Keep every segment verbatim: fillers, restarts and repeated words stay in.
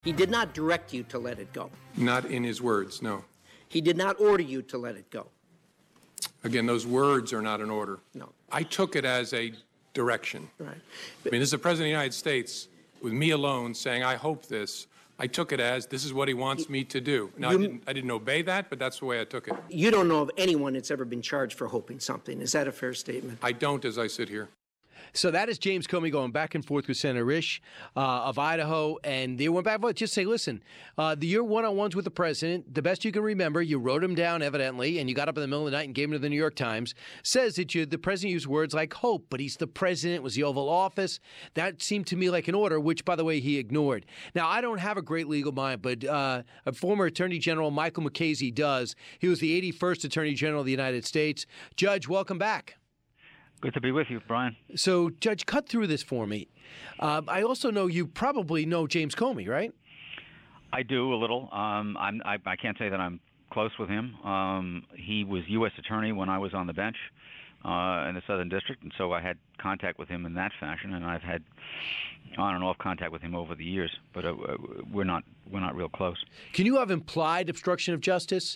He did not direct you to let it go. Not in his words, no. He did not order you to let it go. Again, those words are not an order. No. I took it as a direction. Right. I mean, this is the President of the United States, with me alone, saying, I hope this. I took it as, this is what he wants me to do. Now, You- I didn't, I didn't obey that, but that's the way I took it. You don't know of anyone that's ever been charged for hoping something. Is that a fair statement? I don't as I sit here. So that is James Comey going back and forth with Senator Risch uh, of Idaho, and they went back and forth. Just say, listen, uh, the, your one-on-ones with the president, the best you can remember, you wrote them down evidently, and you got up in the middle of the night and gave them to the New York Times, says that you, the president used words like hope, but he's the president, it was the Oval Office. That seemed to me like an order, which, by the way, he ignored. Now, I don't have a great legal mind, but uh, a former Attorney General, Michael Mukasey, does. He was the eighty-first Attorney General of the United States. Judge, welcome back. Good to be with you, Brian. So, Judge, cut through this for me. Uh, I also know you probably know James Comey, right? I do a little. Um, I'm, I, I can't say that I'm close with him. Um, he was U S attorney when I was on the bench uh, in the Southern District, and so I had contact with him in that fashion, and I've had on and off contact with him over the years, but uh, we're not we're not real close. Can you have implied obstruction of justice?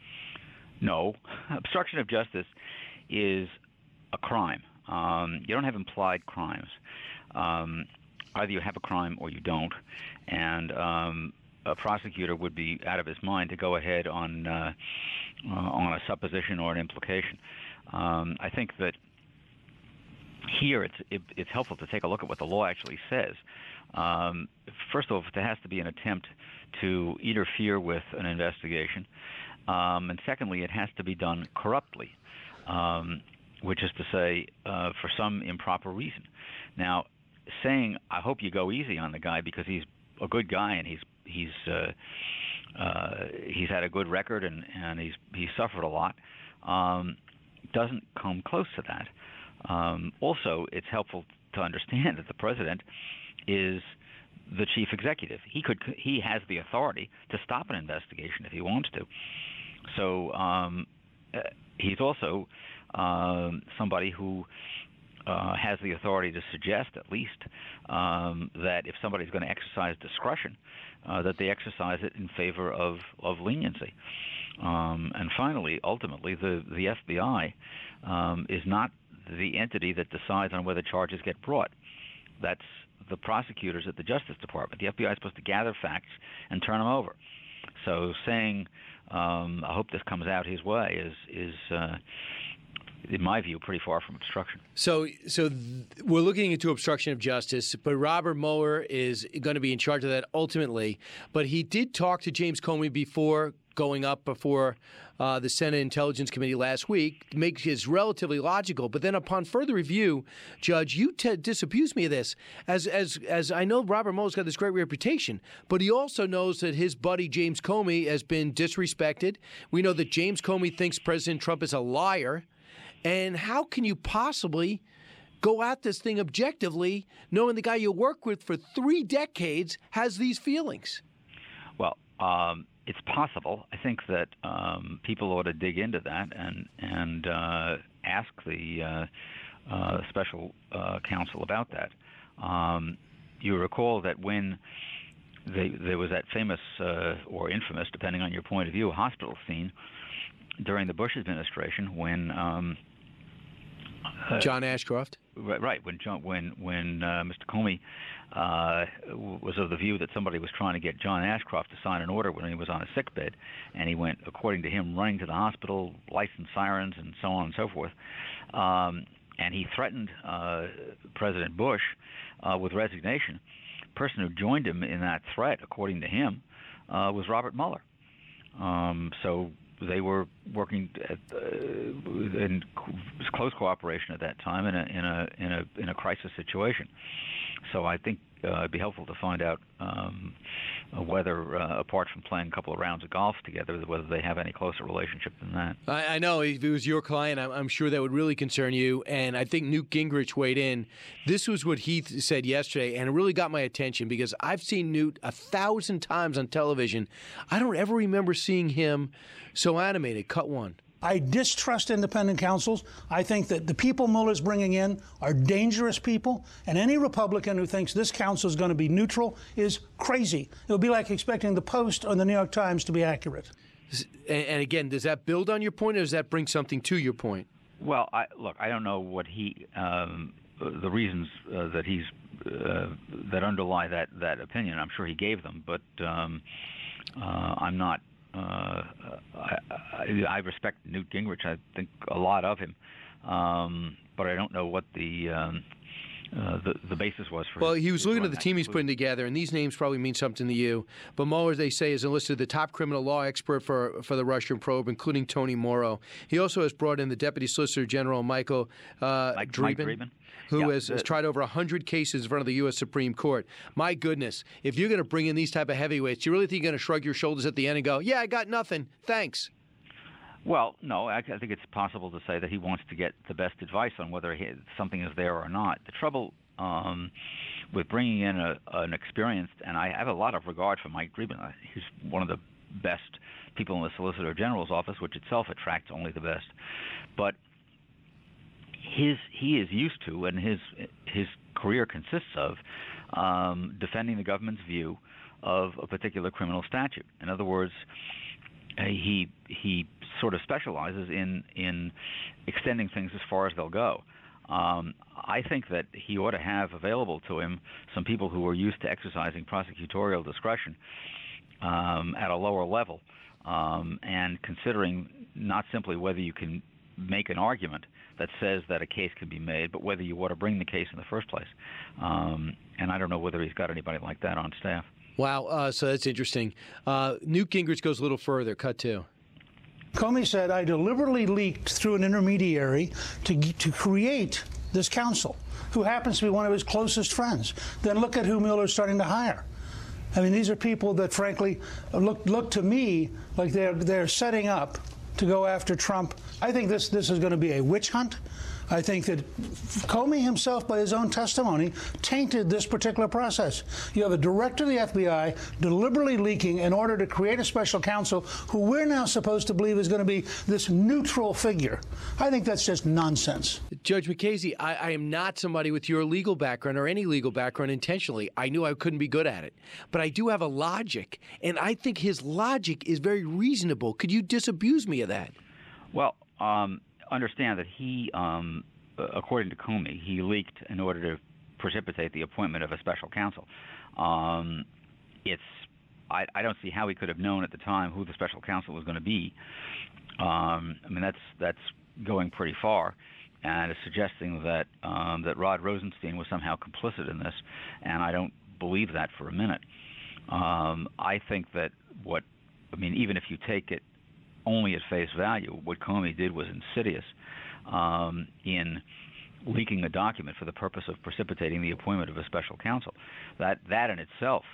No. Obstruction of justice is a crime. Um, you don't have implied crimes. Um, either you have a crime or you don't, and um, a prosecutor would be out of his mind to go ahead on uh, uh, on a supposition or an implication. Um, I think that here it's it, it's helpful to take a look at what the law actually says. Um, first of all, there has to be an attempt to interfere with an investigation, um, and secondly, it has to be done corruptly. Um, which is to say, uh, for some improper reason. Now, saying, I hope you go easy on the guy because he's a good guy and he's he's uh, uh, he's had a good record and, and he's he's suffered a lot, um, doesn't come close to that. Um, also, it's helpful to understand that the president is the chief executive. He could he has the authority to stop an investigation if he wants to. So um, he's also Um, somebody who uh, has the authority to suggest, at least, um, that if somebody's going to exercise discretion, uh, that they exercise it in favor of, of leniency. Um, and finally, ultimately, the, the F B I um, is not the entity that decides on whether charges get brought. That's the prosecutors at the Justice Department. The F B I is supposed to gather facts and turn them over. So saying, um, I hope this comes out his way is is uh, in my view, pretty far from obstruction. So, so th- we're looking into obstruction of justice, but Robert Mueller is going to be in charge of that ultimately. But he did talk to James Comey before going up before uh, the Senate Intelligence Committee last week. Makes it relatively logical. But then, upon further review, Judge, you t- disabuse me of this. As as as I know, Robert Mueller's got this great reputation, but he also knows that his buddy James Comey has been disrespected. We know that James Comey thinks President Trump is a liar. And how can you possibly go at this thing objectively, knowing the guy you work with for three decades has these feelings? Well, um, it's possible. I think that um, people ought to dig into that and and uh, ask the uh, uh, special uh, counsel about that. Um, you recall that when they, there was that famous uh, or infamous, depending on your point of view, hospital scene during the Bush administration when um, Uh, John Ashcroft. Right, right. When John, when when uh, Mister Comey uh, was of the view that somebody was trying to get John Ashcroft to sign an order when he was on a sickbed, and he went, according to him, running to the hospital, licensed sirens, and so on and so forth, um, and he threatened uh, President Bush uh, with resignation. The person who joined him in that threat, according to him, uh, was Robert Mueller. Um, so. They were working at, uh, in close cooperation at that time in a in a in a in a crisis situation. So I think uh, it'd be helpful to find out um, whether, uh, apart from playing a couple of rounds of golf together, whether they have any closer relationship than that. I, I know if it was your client, I'm, I'm sure that would really concern you. And I think Newt Gingrich weighed in. This was what he said yesterday, and it really got my attention because I've seen Newt a thousand times on television. I don't ever remember seeing him so animated. Cut one. I distrust independent counsels. I think that the people Mueller's bringing in are dangerous people, and any Republican who thinks this counsel is going to be neutral is crazy. It would be like expecting the Post or the New York Times to be accurate. And, and again, does that build on your point, or does that bring something to your point? Well, I, look, I don't know what he, um, the reasons uh, that he's uh, that underlie that that opinion. I'm sure he gave them, but um, uh, I'm not. Uh, I, I, I respect Newt Gingrich. I think a lot of him, um, but I don't know what the. Um, Uh, the, the basis was for Well, his, he was looking at the team he's conclusion. putting together, and these names probably mean something to you. But Mueller, they say, has enlisted the top criminal law expert for for the Russian probe, including Tony Morrow. He also has brought in the Deputy Solicitor General, Michael uh, Mike, Dreeben, Mike Dreeben. who Yeah, has, the, has tried over one hundred cases in front of the U S Supreme Court. My goodness, if you're going to bring in these type of heavyweights, you really think you're going to shrug your shoulders at the end and go, yeah, I got nothing, thanks? Well, no, I, I think it's possible to say that he wants to get the best advice on whether he, something is there or not. The trouble um, with bringing in a, an experienced, and I have a lot of regard for Mike Dreeben. He's one of the best people in the Solicitor General's office, which itself attracts only the best. But his he is used to, and his his career consists of um, defending the government's view of a particular criminal statute. In other words, uh, he he sort of specializes in in extending things as far as they'll go. Um, I think that he ought to have available to him some people who are used to exercising prosecutorial discretion um, at a lower level, um, and considering not simply whether you can make an argument that says that a case can be made, but whether you ought to bring the case in the first place. Um, and I don't know whether he's got anybody like that on staff. Wow, uh, so that's interesting. Uh, Newt Gingrich goes a little further. Cut two. Comey said, I deliberately leaked through an intermediary to, to create this counsel, who happens to be one of his closest friends. Then look at who Mueller's starting to hire. I mean, these are people that, frankly, look look to me like they're they're setting up to go after Trump. I think this this is going to be a witch hunt. I think that Comey himself, by his own testimony, tainted this particular process. You have a director of the F B I deliberately leaking in order to create a special counsel who we're now supposed to believe is going to be this neutral figure. I think that's just nonsense. Judge McCasey, I, I am not somebody with your legal background or any legal background intentionally. I knew I couldn't be good at it. But I do have a logic, and I think his logic is very reasonable. Could you disabuse me of that? Well, um, understand that he, um, according to Comey, he leaked in order to precipitate the appointment of a special counsel. Um, it's I, I don't see how he could have known at the time who the special counsel was going to be. Um, I mean, that's that's going pretty far, and is suggesting that um, that Rod Rosenstein was somehow complicit in this, and I don't believe that for a minute. Um, I think that what I mean, even if you take it only at face value, what Comey did was insidious um, in leaking a document for the purpose of precipitating the appointment of a special counsel. That that in itself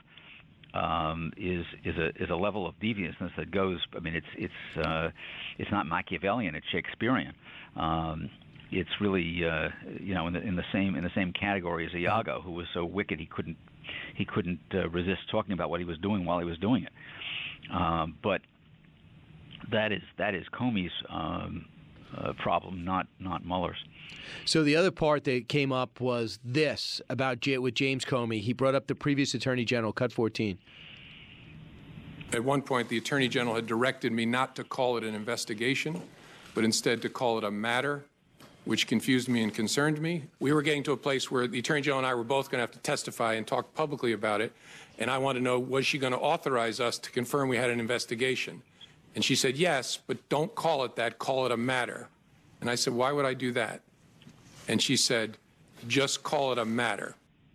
um, is is a is a level of deviousness that goes. I mean, it's it's uh, it's not Machiavellian. It's Shakespearean. Um, it's really uh, you know in the in the same in the same category as Iago, who was so wicked he couldn't he couldn't uh, resist talking about what he was doing while he was doing it. Um, but That is that is Comey's um, uh, problem, not not Mueller's. So the other part that came up was this about J- with James Comey. He brought up the previous Attorney General. Cut fourteen. At one point, the Attorney General had directed me not to call it an investigation, but instead to call it a matter, which confused me and concerned me. We were getting to a place where the Attorney General and I were both going to have to testify and talk publicly about it, and I wanted to know, was she going to authorize us to confirm we had an investigation? And she said, yes, but don't call it that, call it a matter. And I said, why would I do that? And she said, just call it a matter.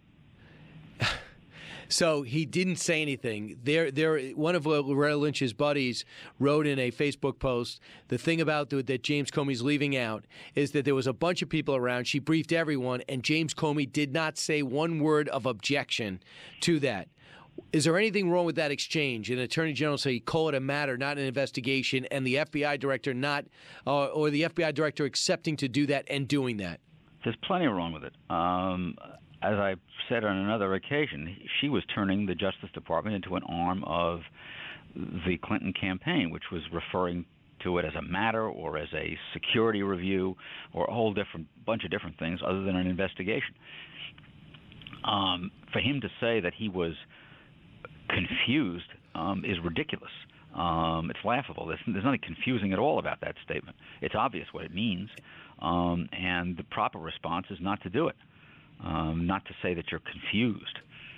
So he didn't say anything. There, there. One of Loretta Lynch's buddies wrote in a Facebook post, the thing about the, that James Comey's leaving out is that there was a bunch of people around. She briefed everyone, and James Comey did not say one word of objection to that. Is there anything wrong with that exchange? An Attorney General say, call it a matter, not an investigation, and the F B I director not, uh, or the F B I director accepting to do that and doing that? There's plenty wrong with it. Um, as I said on another occasion, she was turning the Justice Department into an arm of the Clinton campaign, which was referring to it as a matter or as a security review or a whole different bunch of different things other than an investigation. Um, for him to say that he was confused um, is ridiculous. Um, it's laughable. There's, there's nothing confusing at all about that statement. It's obvious what it means, um, and the proper response is not to do it, um, not to say that you're confused.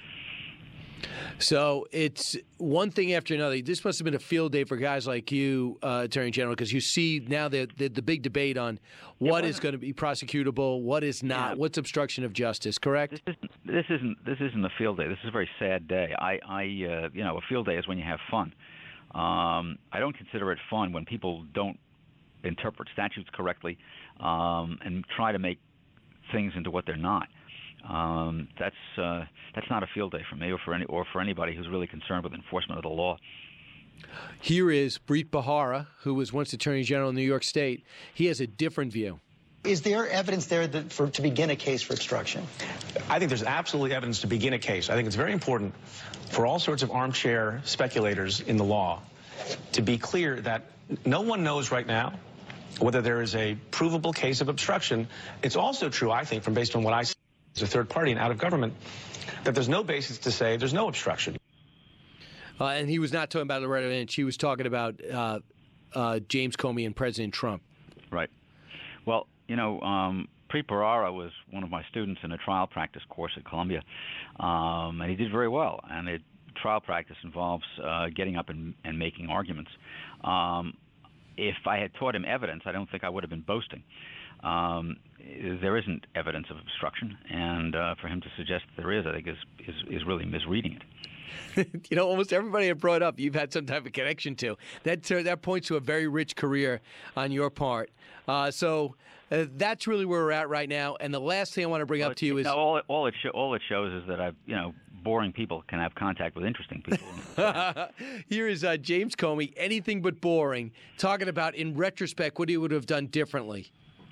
So it's one thing after another. This must have been a field day for guys like you, uh, Attorney General, because you see now the, the the big debate on what is going to be prosecutable, what is not, Yeah. what's obstruction of justice. Correct? This isn't this isn't this isn't a field day. This is a very sad day. I, I uh, you know, a field day is when you have fun. Um, I don't consider it fun when people don't interpret statutes correctly um, and try to make things into what they're not. Um, that's uh, that's not a field day for me or for any or for anybody who's really concerned with enforcement of the law. Here is Preet Bharara, who was once Attorney General in New York State. He has a different view. Is there evidence there that for to begin a case for obstruction? I think there's absolutely evidence to begin a case. I think it's very important for all sorts of armchair speculators in the law to be clear that no one knows right now whether there is a provable case of obstruction. It's also true, I think, from based on what I see as a third party and out of government, that there's no basis to say there's no obstruction. Uh, and he was not talking about Loretta Lynch. He was talking about uh, uh, James Comey and President Trump. Right. Well, you know, um, Preet Bharara was one of my students in a trial practice course at Columbia, um, and he did very well. And it, trial practice involves uh, getting up and, and making arguments. Um, if I had taught him evidence, I don't think I would have been boasting. Um, there isn't evidence of obstruction, and uh, for him to suggest that there is, I think, is is, is really misreading it. You know, almost everybody I brought up, you've had some type of connection to. That uh, that points to a very rich career on your part. Uh, so uh, that's really where we're at right now. And the last thing I want to bring Well, up to you it, is no, all it all it, sho- all it shows is that I've you know boring people can have contact with interesting people. here is uh, James Comey, anything but boring, talking about in retrospect what he would have done differently.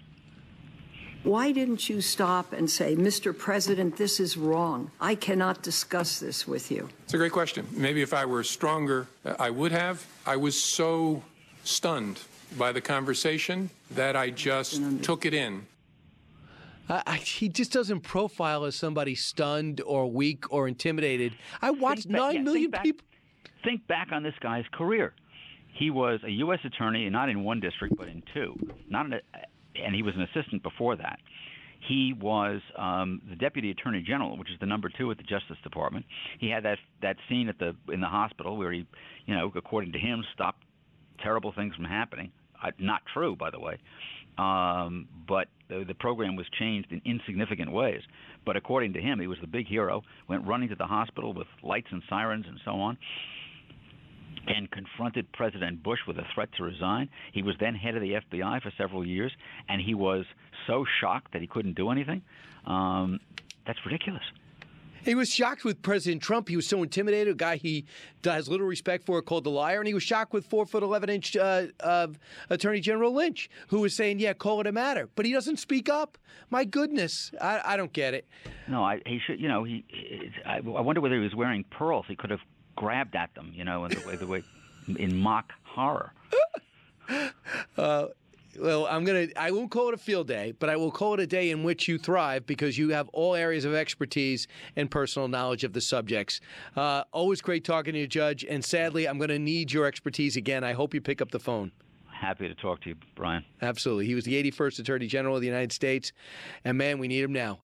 Why didn't you stop and say, Mister President, this is wrong. I cannot discuss this with you? It's a great question. Maybe if I were stronger, uh, I would have. I was so stunned by the conversation that I just took it in. Uh, I, he just doesn't profile as somebody stunned or weak or intimidated. I watched Think back- nine yeah, million think back- people. Think back on this guy's career. He was a U S attorney, not in one district, but in two. Not in a, and he was an assistant before that. He was um, the deputy attorney general, which is the number two at the Justice Department. He had that that scene at the in the hospital where he, you know, according to him, stopped terrible things from happening. Uh, not true, by the way. Um, but the, the program was changed in insignificant ways. But according to him, he was the big hero, went running to the hospital with lights and sirens and so on, and confronted President Bush with a threat to resign. He was then head of the F B I for several years, and he was so shocked that he couldn't do anything. Um, that's ridiculous. He was shocked with President Trump. He was so intimidated, a guy he has little respect for, called the liar. And he was shocked with four foot eleven inch uh, uh, Attorney General Lynch, who was saying, yeah, call it a matter. But he doesn't speak up. My goodness, I, I don't get it. No, I, he should. You know, he. I, I wonder whether he was wearing pearls. He could have grabbed at them. You know, in the way the way in mock horror. Uh, Well, I'm gonna. I won't call it a field day, but I will call it a day in which you thrive because you have all areas of expertise and personal knowledge of the subjects. Uh, always great talking to you, Judge. And sadly, I'm going to need your expertise again. I hope you pick up the phone. Happy to talk to you, Brian. Absolutely. He was the eighty-first Attorney General of the United States, and man, we need him now.